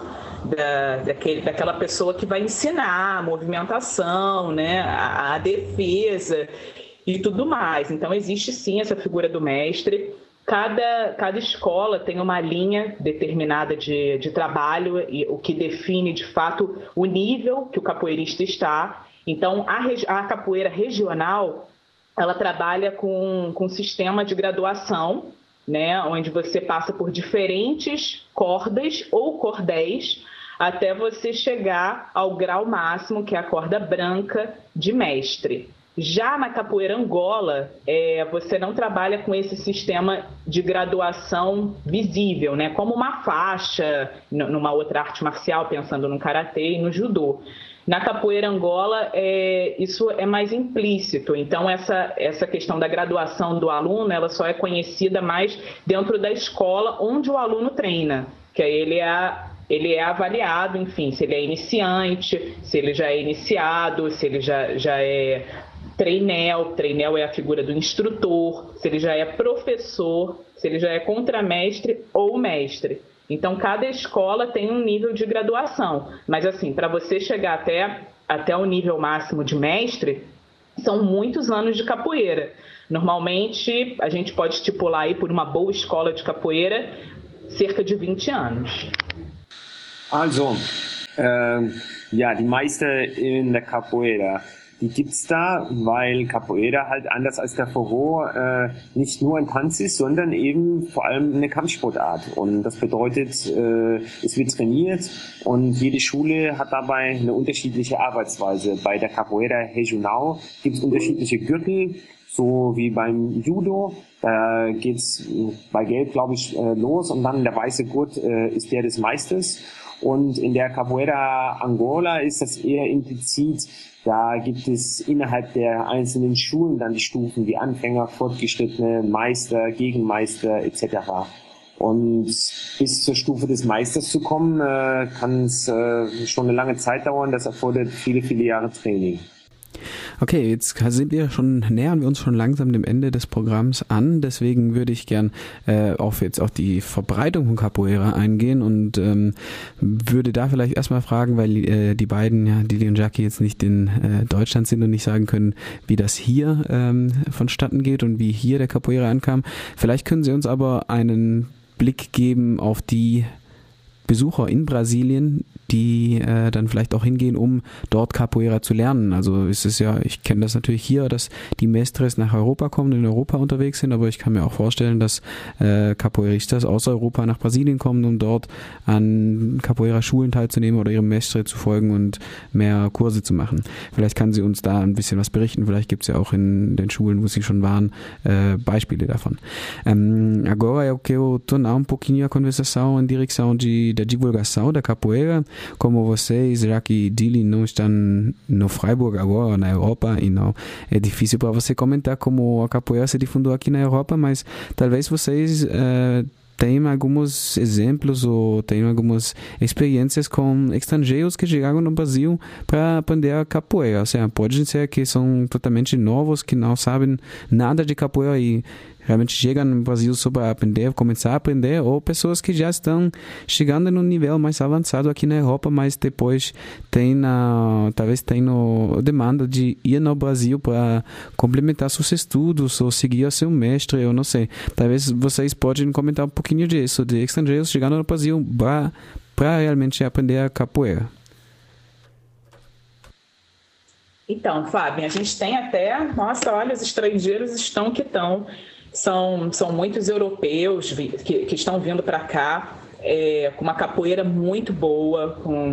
daquela pessoa que vai ensinar a movimentação, né, a defesa e tudo mais. Então, existe sim essa figura do mestre. Cada escola tem uma linha determinada de trabalho, e o que define, de fato, o nível que o capoeirista está. Então, a capoeira regional, ela trabalha com um sistema de graduação, né, onde você passa por diferentes cordas ou cordéis até você chegar ao grau máximo, que é a corda branca de mestre. Já na capoeira Angola, você não trabalha com esse sistema de graduação visível, né? Como uma faixa, numa outra arte marcial, pensando no karatê e no judô. Na capoeira Angola, isso é mais implícito. Então, essa questão da graduação do aluno, ela só é conhecida mais dentro da escola onde o aluno treina, que aí ele é avaliado, enfim, se ele é iniciante, se ele já é iniciado, se ele já é treinel é a figura do instrutor, se ele já é professor, se ele já é contramestre ou mestre. Então, cada escola tem um nível de graduação, mas assim, para você chegar até o nível máximo de mestre, são muitos anos de capoeira. Normalmente, a gente pode estipular aí por uma boa escola de capoeira cerca de 20 anos. Also, die Meister in der Capoeira, die gibt's da, weil Capoeira halt anders als der Forró nicht nur ein Tanz ist, sondern eben vor allem eine Kampfsportart. Und das bedeutet, es wird trainiert und jede Schule hat dabei eine unterschiedliche Arbeitsweise. Bei der Capoeira Regional gibt's unterschiedliche Gürtel, so wie beim Judo. Da geht's bei Gelb, glaube ich, los und dann der weiße Gurt ist der des Meisters. Und in der Capoeira Angola ist das eher implizit. Da gibt es innerhalb der einzelnen Schulen dann die Stufen wie Anfänger, Fortgeschrittene, Meister, Gegenmeister etc. Und bis zur Stufe des Meisters zu kommen, kann es schon eine lange Zeit dauern. Das erfordert viele, viele Jahre Training. Okay, jetzt nähern wir uns schon langsam dem Ende des Programms an, deswegen würde ich gern auf die Verbreitung von Capoeira eingehen und würde da vielleicht erstmal fragen, weil die beiden, ja, Dili und Jackie, jetzt nicht in Deutschland sind und nicht sagen können, wie das hier vonstatten geht und wie hier der Capoeira ankam. Vielleicht können Sie uns aber einen Blick geben auf die Besucher in Brasilien, die dann vielleicht auch hingehen, um dort Capoeira zu lernen. Also ist es ja, ich kenne das natürlich hier, dass die Mestres nach Europa kommen, in Europa unterwegs sind, aber ich kann mir auch vorstellen, dass Capoeiristas aus Europa nach Brasilien kommen, um dort an Capoeira-Schulen teilzunehmen oder ihrem Mestre zu folgen und mehr Kurse zu machen. Vielleicht kann sie uns da ein bisschen was berichten, vielleicht gibt es ja auch in den Schulen, wo sie schon waren, Beispiele davon. Agora eu quero tornar pouquinho a conversação em direção da divulgação da capoeira. Como vocês, já que Dili não está no Freiburg agora, na Europa, e não é difícil para você comentar como a capoeira se difundiu aqui na Europa, mas talvez vocês tem alguns exemplos ou tem algumas experiências com estrangeiros que chegaram no Brasil para aprender a capoeira. Ou seja, pode ser que são totalmente novos, que não sabem nada de capoeira e realmente chegam no Brasil só para aprender, começar a aprender, ou pessoas que já estão chegando num nível mais avançado aqui na Europa, mas depois talvez tenham demanda de ir no Brasil para complementar seus estudos ou seguir o seu mestre, eu não sei. Talvez vocês podem comentar um pouquinho disso, de estrangeiros chegando no Brasil para realmente aprender a capoeira. Então, Fábio, a gente tem até, nossa, olha, os estrangeiros estão que estão. São muitos europeus que estão vindo para cá com uma capoeira muito boa,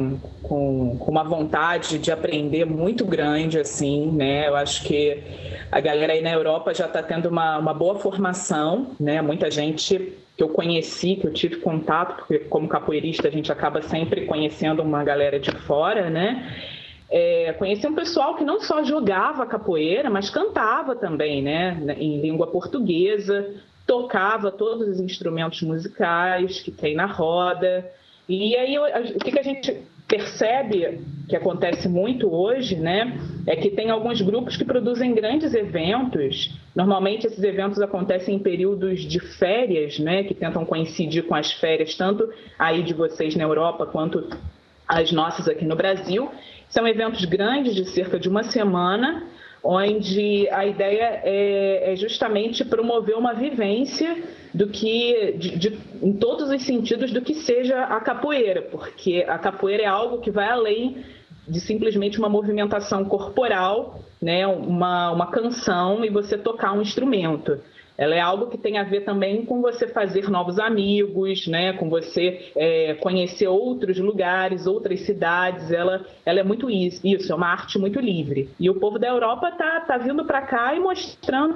com uma vontade de aprender muito grande, assim, né? Eu acho que a galera aí na Europa já está tendo uma boa formação, né? Muita gente que eu conheci, que eu tive contato, porque como capoeirista a gente acaba sempre conhecendo uma galera de fora, né? Conheci um pessoal que não só jogava capoeira, mas cantava também, né, em língua portuguesa, tocava todos os instrumentos musicais que tem na roda. E aí o que a gente percebe que acontece muito hoje, né, é que tem alguns grupos que produzem grandes eventos. Normalmente esses eventos acontecem em períodos de férias, né, que tentam coincidir com as férias, tanto aí de vocês na Europa quanto as nossas aqui no Brasil. São eventos grandes de cerca de uma semana, onde a ideia é justamente promover uma vivência do que, em todos os sentidos, do que seja a capoeira, porque a capoeira é algo que vai além de simplesmente uma movimentação corporal, né, uma canção e você tocar um instrumento. Ela é algo que tem a ver também com você fazer novos amigos, né? Com você conhecer outros lugares, outras cidades. Ela é muito isso, é uma arte muito livre. E o povo da Europa tá vindo para cá e mostrando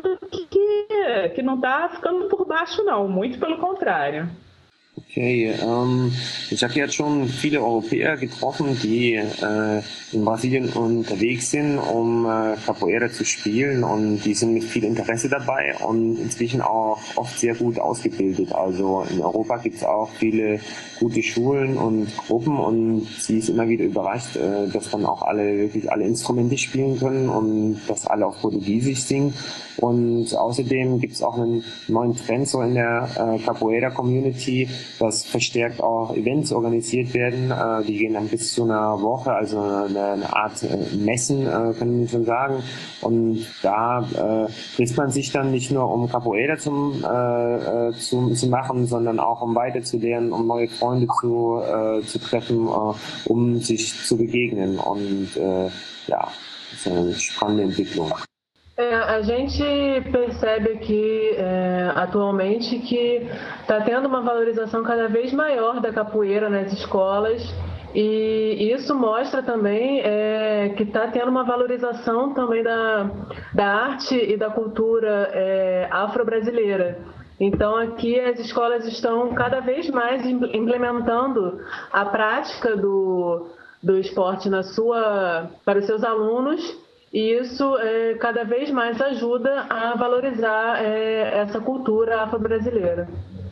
que não está ficando por baixo, não. Muito pelo contrário. Okay, Jackie hat schon viele Europäer getroffen, die in Brasilien unterwegs sind, um Capoeira zu spielen, und die sind mit viel Interesse dabei und inzwischen auch oft sehr gut ausgebildet. Also in Europa gibt es auch viele gute Schulen und Gruppen, und sie ist immer wieder überrascht, dass dann auch wirklich alle Instrumente spielen können und dass alle auf Portugiesisch singen. Und außerdem gibt es auch einen neuen Trend so in der Capoeira-Community, dass verstärkt auch Events organisiert werden. Die gehen dann bis zu einer Woche, also eine Art Messen, können wir schon sagen. Und da trifft man sich dann nicht nur, um Capoeira zu machen, sondern auch um weiterzulernen, um neue Freunde zu treffen, um sich zu begegnen. Und ja, das ist eine spannende Entwicklung. A gente percebe aqui atualmente que está tendo uma valorização cada vez maior da capoeira nas escolas e isso mostra também que está tendo uma valorização também da arte e da cultura afro-brasileira. Então aqui as escolas estão cada vez mais implementando a prática do esporte para os seus alunos. E isso cada vez mais ajuda a valorizar essa cultura afro-brasileira.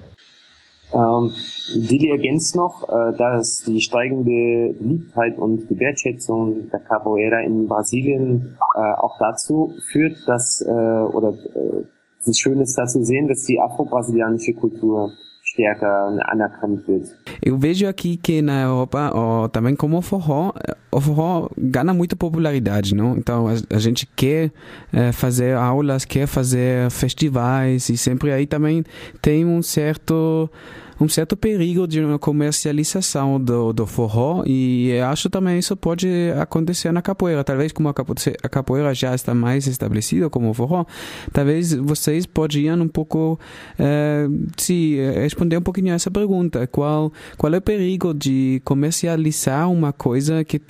Dili ergänzt noch, dass die steigende Beliebtheit und die Wertschätzung der Capoeira in Brasilien auch dazu führt, dass, es ist schön ist da zu sehen, dass die afro-brasilianische Kultur stärker anerkannt wird. Eu vejo aqui que na Europa, também como o forró ganha muita popularidade, não? Então a gente quer fazer aulas, quer fazer festivais e sempre aí também tem um certo perigo de uma comercialização do forró e acho também isso pode acontecer na capoeira. Talvez como a capoeira já está mais estabelecida como o forró, talvez vocês podiam um pouco responder um pouquinho a essa pergunta. Qual é o perigo de comercializar uma coisa que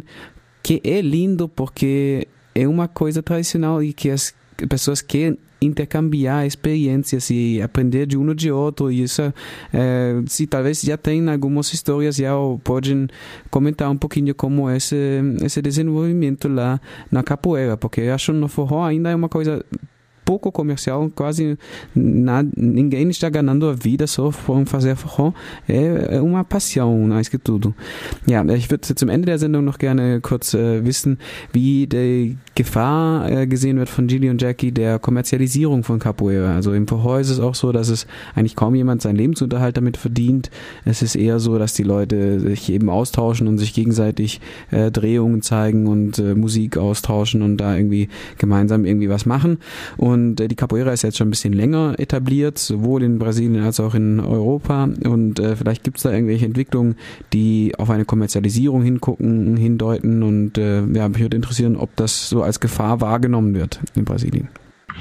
é lindo porque é uma coisa tradicional e que as pessoas querem intercambiar experiências e aprender de um ou de outro e isso se talvez já tem algumas histórias já podem comentar um pouquinho como esse desenvolvimento lá na capoeira, porque eu acho que no forró ainda é uma coisa pouco comercial, quase ninguém está ganhando a vida só por fazer forró. É uma Passion, mais que tudo. Ja, ich würde zum Ende der Sendung noch gerne kurz wissen, wie die Gefahr gesehen wird von Gili und Jackie der Kommerzialisierung von Capoeira. Also im Forró ist es auch so, dass es eigentlich kaum jemand seinen Lebensunterhalt damit verdient. Es ist eher so, dass die Leute sich eben austauschen und sich gegenseitig Drehungen zeigen und Musik austauschen und da irgendwie gemeinsam irgendwie was machen. Und die Capoeira ist jetzt schon ein bisschen länger etabliert, sowohl in Brasilien als auch in Europa. Und vielleicht gibt es da irgendwelche Entwicklungen, die auf eine Kommerzialisierung hindeuten. Und mich würde interessieren, ob das so als Gefahr wahrgenommen wird in Brasilien.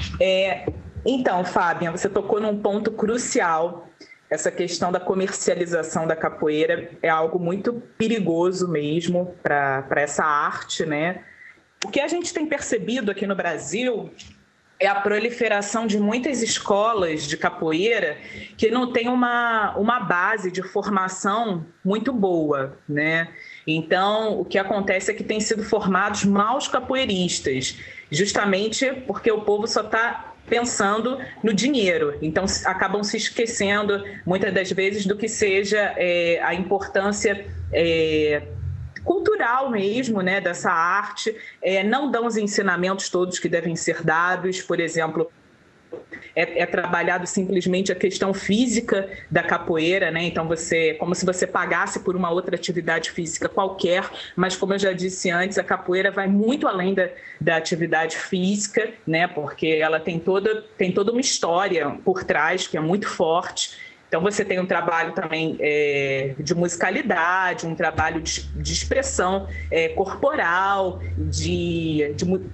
Então, Fabian, você tocou num ponto crucial. Essa questão da comercialização da capoeira é algo muito perigoso mesmo para essa arte, né? O que a gente tem percebido aqui no Brasil é a proliferação de muitas escolas de capoeira que não tem uma base de formação muito boa, né? Então, o que acontece é que têm sido formados maus capoeiristas, justamente porque o povo só está pensando no dinheiro. Então, acabam se esquecendo, muitas das vezes, do que seja a importância cultural mesmo, né, dessa arte, não dão os ensinamentos todos que devem ser dados. Por exemplo, é trabalhado simplesmente a questão física da capoeira, né? Então como se você pagasse por uma outra atividade física qualquer, mas como eu já disse antes, a capoeira vai muito além da atividade física, né? Porque ela tem toda uma história por trás que é muito forte. Então, você tem um trabalho também de musicalidade, um trabalho de expressão corporal, de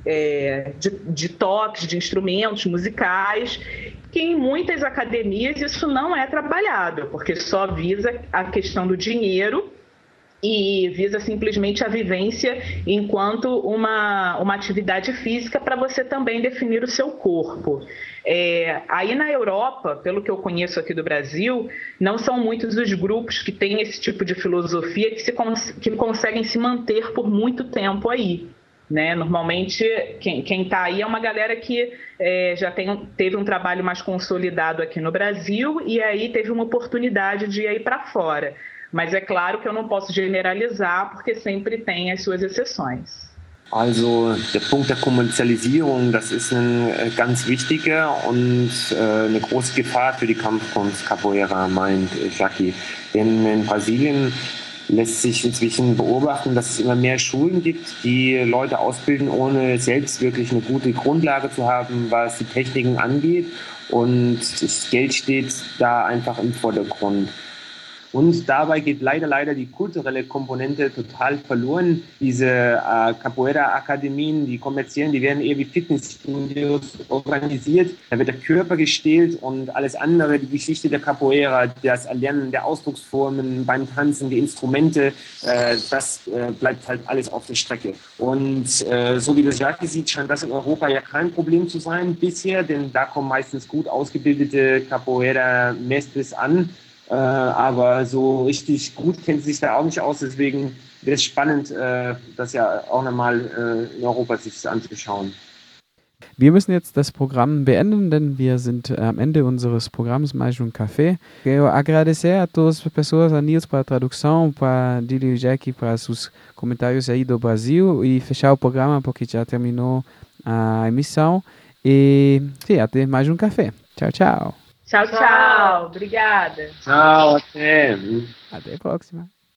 toques, de instrumentos musicais, que em muitas academias isso não é trabalhado, porque só visa a questão do dinheiro e visa simplesmente a vivência enquanto uma atividade física para você também definir o seu corpo. Aí na Europa, pelo que eu conheço aqui do Brasil, não são muitos os grupos que têm esse tipo de filosofia que conseguem se manter por muito tempo aí, né? Normalmente quem está aí é uma galera que já teve um trabalho mais consolidado aqui no Brasil e aí teve uma oportunidade de ir para fora. Mas é claro que eu não posso generalizar porque sempre tem as suas exceções. Also der Punkt der Kommerzialisierung, das ist ein ganz wichtiger und eine große Gefahr für die Kampfkunst Capoeira, meint Jackie. Denn in Brasilien lässt sich inzwischen beobachten, dass es immer mehr Schulen gibt, die Leute ausbilden, ohne selbst wirklich eine gute Grundlage zu haben, was die Techniken angeht. Und das Geld steht da einfach im Vordergrund. Und dabei geht leider die kulturelle Komponente total verloren. Diese Capoeira-Akademien, die kommerziellen, die werden eher wie Fitnessstudios organisiert. Da wird der Körper gestählt und alles andere, die Geschichte der Capoeira, das Erlernen der Ausdrucksformen beim Tanzen, die Instrumente, das bleibt halt alles auf der Strecke. Und so wie das Jackie sieht, scheint das in Europa ja kein Problem zu sein bisher, denn da kommen meistens gut ausgebildete Capoeira-Mestres an. Aber so richtig gut kennt sie sich da auch nicht aus, deswegen wäre es spannend, das ja auch nochmal in Europa sich anzuschauen. Wir müssen jetzt das Programm beenden, denn wir sind am Ende unseres Programms Mais um Café. Quero agradecer a todas as pessoas, a Nils para a tradução, para Dili e Jackie para os comentários aí do Brasil e fechar o programa porque já terminou a emissão. E sim, até mais um café. Tchau, tchau. Tchau, tchau. Obrigada. Tchau, até. Até a próxima.